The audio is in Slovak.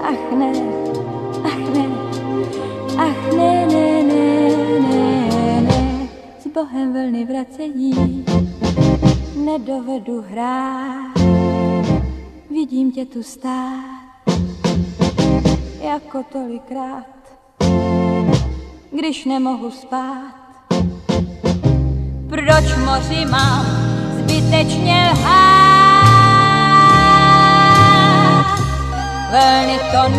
ach ne, ach ne, ach ne, ne, ne, ne, ne. S Bohem vlny vracejí nedovedu hrát. Vidím tě tu stát, jako tolikrát, když nemohu spát. Proč moři mám zbytečně lhát? Vlny to